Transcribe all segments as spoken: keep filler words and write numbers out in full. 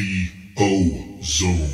The O-Zone.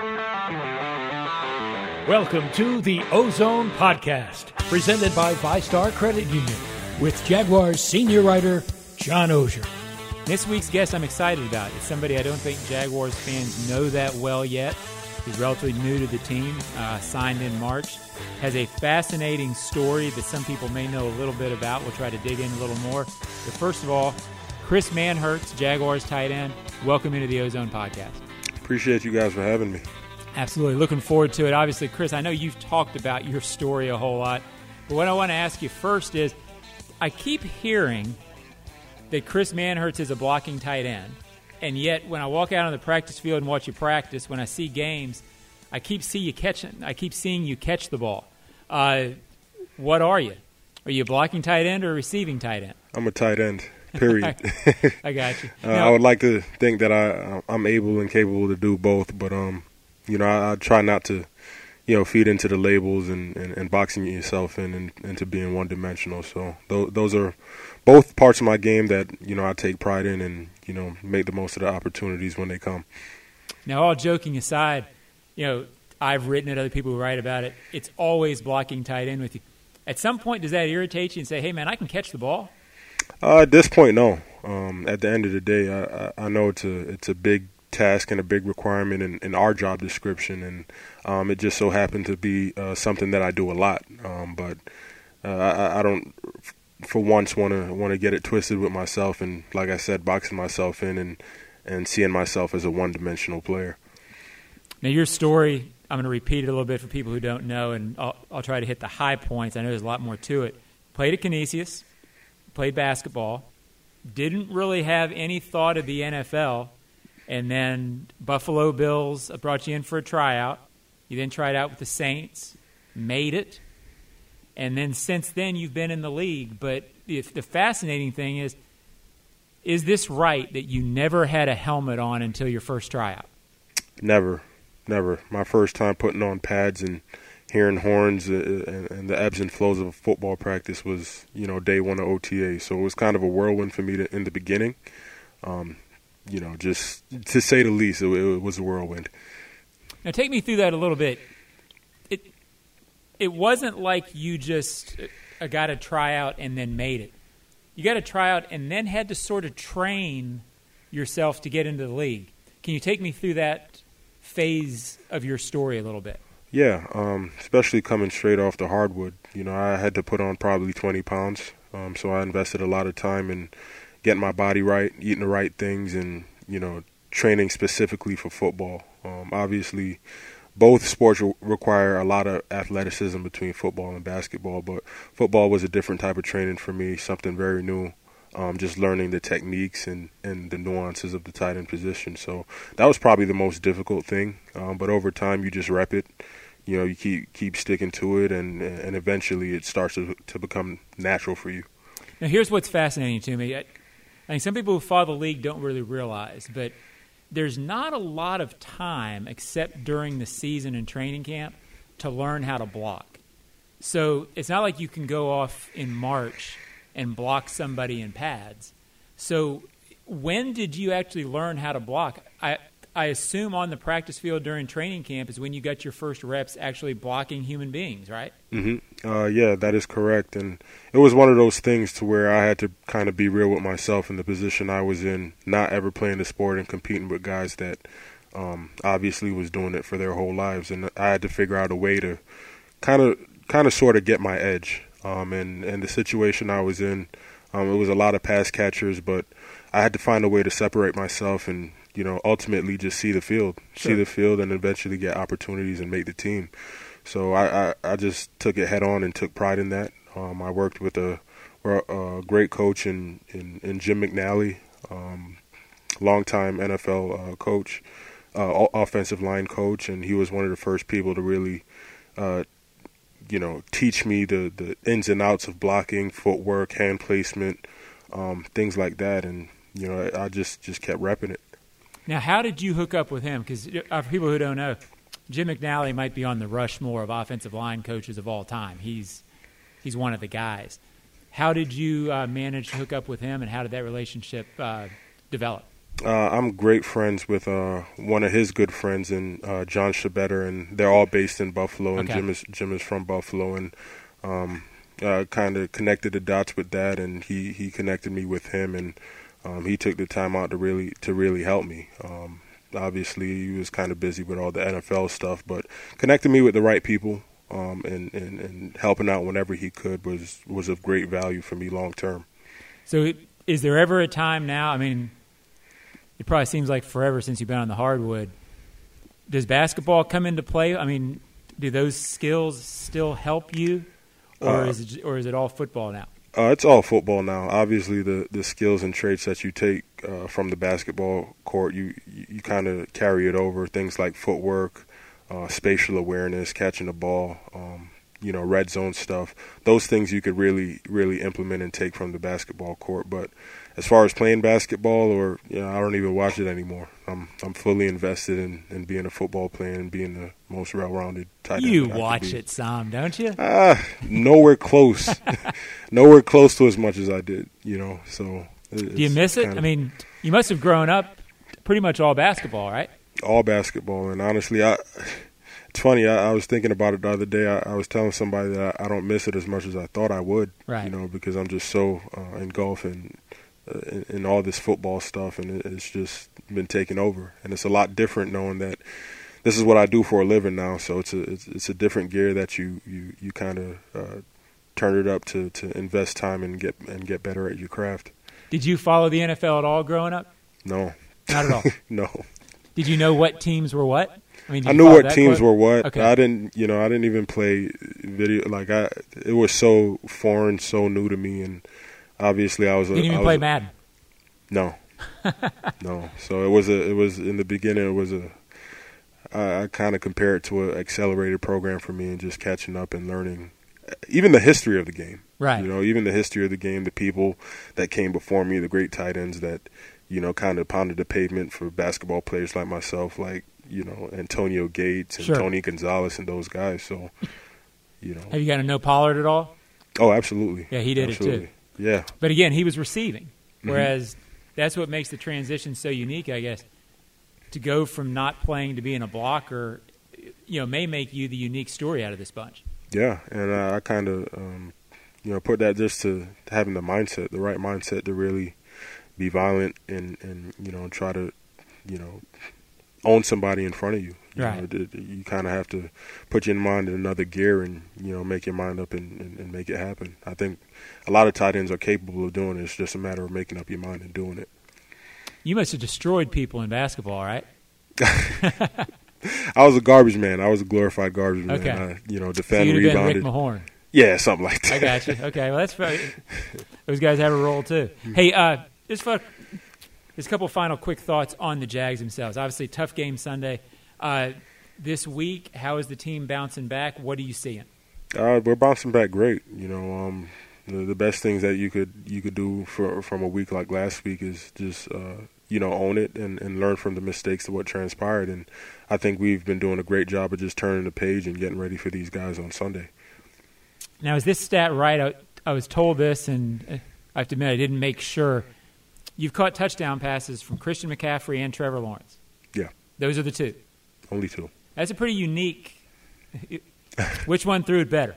Welcome to the O-Zone Podcast, presented by VyStar Credit Union, with Jaguars senior writer John Oehser. This week's guest I'm excited about. It's somebody I don't think Jaguars fans know that well yet. He's relatively new to the team, uh, signed in March. Has a fascinating story that some people may know a little bit about. We'll try to dig in a little more. But first of all, Chris Manhertz, Jaguars tight end. Welcome into the O-Zone Podcast. Appreciate you guys for having me. Absolutely. Looking forward to it. Obviously, Chris, I know you've talked about your story a whole lot. But what I want to ask you first is, I keep hearing that Chris Manhertz is a blocking tight end. And yet, when I walk out on the practice field and watch you practice, when I see games, I keep see you catching. I keep seeing you catch the ball. Uh, what are you? Are you a blocking tight end or a receiving tight end? I'm a tight end. Period. I got you. uh, Now, I would like to think that I I'm able and capable to do both, but um, you know, I, I try not to, you know, feed into the labels and, and, and boxing yourself in and into being one dimensional. So th- those are both parts of my game that, you know, I take pride in and, you know, make the most of the opportunities when they come. Now, all joking aside, you know, I've written it, other people who write about it. It's always blocking tight end with you. At some point, does that irritate you and say, hey, man, I can catch the ball? Uh, at this point, no. Um, at the end of the day, I, I, I know it's a it's a big task and a big requirement in, in our job description, and um, it just so happened to be uh, something that I do a lot. Um, but uh, I, I don't, for once, want to want to get it twisted with myself, and like I said, boxing myself in and and seeing myself as a one-dimensional player. Now, your story, I'm going to repeat it a little bit for people who don't know, and I'll, I'll try to hit the high points. I know there's a lot more to it. Played at Canisius, played basketball, didn't really have any thought of the N F L, and then Buffalo Bills brought you in for a tryout. You then tried out with the Saints, made it, and then since then you've been in the league. But the, the fascinating thing is, is this right that you never had a helmet on until your first tryout? Never. Never. My first time putting on pads and hearing horns uh, and, and the ebbs and flows of a football practice was, you know, day one of O T A. So it was kind of a whirlwind for me to, in the beginning. Um, you know, just to say the least, it, it was a whirlwind. Now take me through that a little bit. It it wasn't like you just uh, got a tryout and then made it. You got a tryout and then had to sort of train yourself to get into the league. Can you take me through that phase of your story a little bit? Yeah, um, especially coming straight off the hardwood. You know, I had to put on probably twenty pounds, um, so I invested a lot of time in getting my body right, eating the right things, and, you know, training specifically for football. Um, obviously, both sports re- require a lot of athleticism between football and basketball, but football was a different type of training for me, something very new. Um, just learning the techniques and, and the nuances of the tight end position. So that was probably the most difficult thing. Um, but over time, you just rep it. You know, you keep keep sticking to it, and and eventually it starts to, to become natural for you. Now, here's what's fascinating to me. I, I think some people who follow the league don't really realize, but there's not a lot of time except during the season and training camp to learn how to block. So it's not like you can go off in March and block somebody in pads. So when did you actually learn how to block? I I assume on the practice field during training camp is when you got your first reps actually blocking human beings, right? Mm-hmm. Uh, yeah, that is correct. And it was one of those things to where I had to kind of be real with myself in the position I was in, not ever playing the sport and competing with guys that um, obviously was doing it for their whole lives. And I had to figure out a way to kind of kind of sort of get my edge. Um, and, and the situation I was in, um, it was a lot of pass catchers, but I had to find a way to separate myself and, you know, ultimately just see the field, Sure. see the field and eventually get opportunities and make the team. So I, I, I just took it head on and took pride in that. Um, I worked with a, a great coach in, in, in Jim McNally, um, longtime N F L uh, coach, uh, offensive line coach, and he was one of the first people to really uh, you know, teach me the, the ins and outs of blocking, footwork, hand placement, um, things like that. And, you know, I, I just, just kept repping it. Now, how did you hook up with him? Because uh, for people who don't know, Jim McNally might be on the Rushmore of offensive line coaches of all time. He's he's one of the guys. How did you uh, manage to hook up with him, and how did that relationship uh, develop? Uh, I'm great friends with uh, one of his good friends, and uh, John Shabetter, and they're all based in Buffalo. And Okay. Jim is Jim is from Buffalo, and um, uh, kind of connected the dots with that, and he, he connected me with him, and um, he took the time out to really to really help me. Um, obviously, he was kind of busy with all the N F L stuff, but connected me with the right people, um, and, and and helping out whenever he could was was of great value for me long term. So is there ever a time now, I mean, it probably seems like forever since you've been on the hardwood. Does basketball come into play? I mean, do those skills still help you, or Uh, is it, or is it all football now? Uh, it's all football now. Obviously, the, the skills and traits that you take uh, from the basketball court, you you, you kind of carry it over. Things like footwork, uh, spatial awareness, catching the ball, um, you know, red zone stuff. Those things you could really really implement and take from the basketball court. But as far as playing basketball, or you know, I don't even watch it anymore. I'm I'm fully invested in, in being a football player and being the most well-rounded tight end. You that I could watch be. it some, don't you? Ah, nowhere close, nowhere close to as much as I did. You know, so. It, Do you it's miss it? kind I of mean, you must have grown up pretty much all basketball, right? all basketball, and honestly, I. It's funny. I, I was thinking about it the other day. I, I was telling somebody that I, I don't miss it as much as I thought I would. Right. You know, because I'm just so uh, engulfed in, uh, in in all this football stuff, and it, it's just been taken over. And it's a lot different knowing that this is what I do for a living now. So it's a it's, it's a different gear that you you you kind of uh, turn it up to, to invest time and get and get better at your craft. Did you follow the N F L at all growing up? No, Not at all. no. Did you know what teams were what? I mean, did I you knew follow what that teams close? were what. Okay. I didn't, you know, I didn't even play video. Like I, it was so foreign, so new to me, and obviously I was. A, Didn't even I was play a- Madden. No, no. So it was a. It was in the beginning. It was a. I, I kind of compare it to an accelerated program for me, and just catching up and learning, even the history of the game. Right. You know, even the history of the game, the people that came before me, the great tight ends that, you know, kind of pounded the pavement for basketball players like myself, like, you know, Antonio Gates and Sure. Tony Gonzalez and those guys. So, you know. Have you got to know Pollard at all? Oh, absolutely. Yeah, he did it, too. absolutely. Yeah. But again, he was receiving, Mm-hmm. whereas that's what makes the transition so unique, I guess. To go from not playing to being a blocker, you know, may make you the unique story out of this bunch. Yeah, and uh, I kind of, um, you know, put that just to having the mindset, the right mindset to really be violent and, and you know, try to, you know, own somebody in front of you. You Right. know, it- it- you kind of have to put your mind in another gear and, you know, make your mind up and, and, and make it happen. I think a lot of tight ends are capable of doing it. It's just a matter of making up your mind and doing it. You must have destroyed people in basketball, right? I was a garbage man. I was a glorified garbage man. Okay. I, you know, So defend, you'd have been Rick rebounded. Mahorn. Yeah, something like that. I got you. Okay, well, that's fine. Those guys have a role, too. Hey, uh, just for, just a couple final quick thoughts on the Jags themselves. Obviously, tough game Sunday. Uh, this week, how is the team bouncing back? What are you seeing? Uh, we're bouncing back great. You know, um, the, the best things that you could you could do for from a week like last week is just uh, you know own it and, and learn from the mistakes of what transpired. And I think we've been doing a great job of just turning the page and getting ready for these guys on Sunday. Now, is this stat right? I, I was told this, and uh, I have to admit I didn't make sure. You've caught touchdown passes from Christian McCaffrey and Trevor Lawrence. Yeah, Those are the two. only two. That's a pretty unique. Which one threw it better?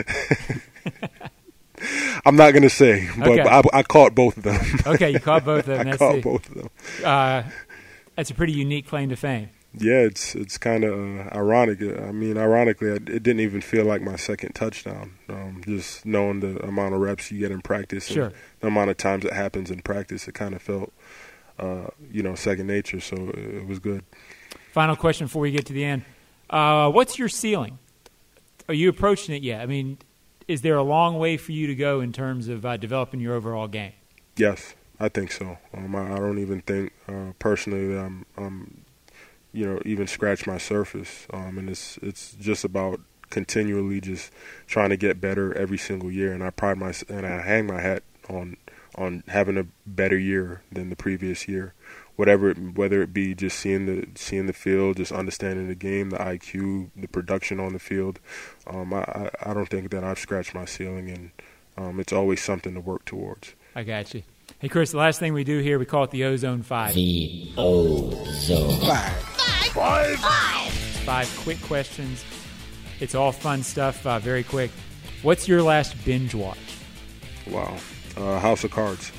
I'm not going to say, but, Okay. but I, I caught both of them. Okay, you caught both of them. I That's, caught the, both of them. uh, that's a pretty unique claim to fame. Yeah, it's it's kind of uh, ironic. I mean, ironically, it didn't even feel like my second touchdown. Um, just knowing the amount of reps you get in practice and Sure. the amount of times it happens in practice, it kind of felt, uh, you know, second nature. So it was good. Final question before we get to the end. Uh, what's your ceiling? Are you approaching it yet? I mean, is there a long way for you to go in terms of uh, developing your overall game? Yes, I think so. Um, I, I don't even think uh, personally that I'm, I'm, you know, even scratch my surface. Um, and it's it's just about continually just trying to get better every single year. And I pride my and I hang my hat on on having a better year than the previous year. Whatever, it, whether it be just seeing the seeing the field, just understanding the game, the I Q, the production on the field. Um, I, I I don't think that I've scratched my ceiling, and um, it's always something to work towards. I got you. Hey, Chris, the last thing we do here, we call it the Ozone Five. The Ozone. Five. Five. Five. Five quick questions. It's all fun stuff, uh, very quick. What's your last binge watch? Wow. Uh, House of Cards.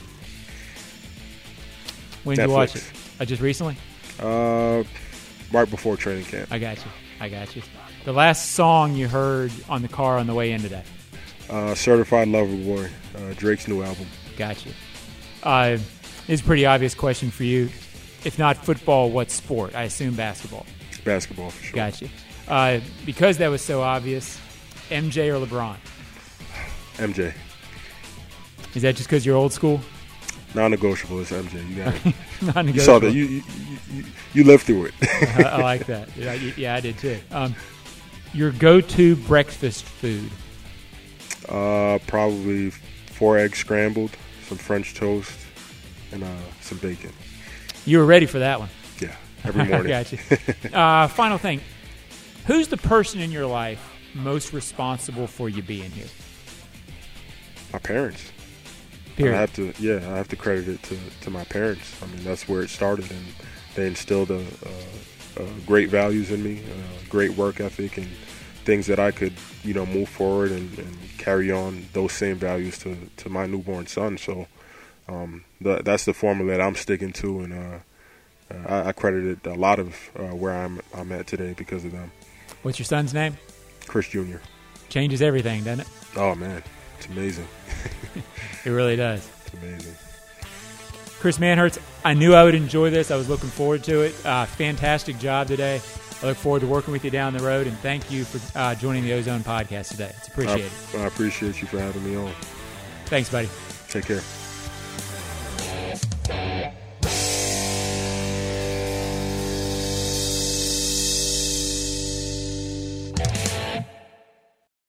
When did you watch it? Netflix. Uh, just recently? Uh, right before training camp. I got you. I got you. The last song you heard on the car on the way in today? Uh, Certified Lover Boy, uh, Drake's new album. Got you. Uh, it's a pretty obvious question for you. If not football, what sport? I assume basketball. Basketball, for sure. Got you. Uh, because that was so obvious, M J or LeBron? M J. Is that just because you're old school? Non-negotiable is M J. You got it. Non-negotiable. You saw that. You, you, you, you, you lived through it. I, I like that. Yeah, you- yeah, I did too. Um, your go-to breakfast food? Uh, probably four eggs scrambled, some French toast, and uh, some bacon. You were ready for that one. Yeah, every morning. I got you. Uh, final thing. Who's the person in your life most responsible for you being here? My parents. Period. I have to, yeah, I have to credit it to, to my parents. I mean, that's where it started, and they instilled a, a, a great values in me, a great work ethic, and things that I could, you know, move forward and, and carry on those same values to, to my newborn son. So um, the, that's the formula that I'm sticking to, and uh, I, I credited a lot of uh, where I'm I'm at today because of them. What's your son's name? Chris Junior Changes everything, doesn't it? Oh man, it's amazing. It really does. It's amazing. Chris Manhertz, I knew I would enjoy this. I was looking forward to it. Uh, fantastic job today. I look forward to working with you down the road, and thank you for uh, joining the Ozone Podcast today. It's appreciated. I, I appreciate you for having me on. Thanks, buddy. Take care.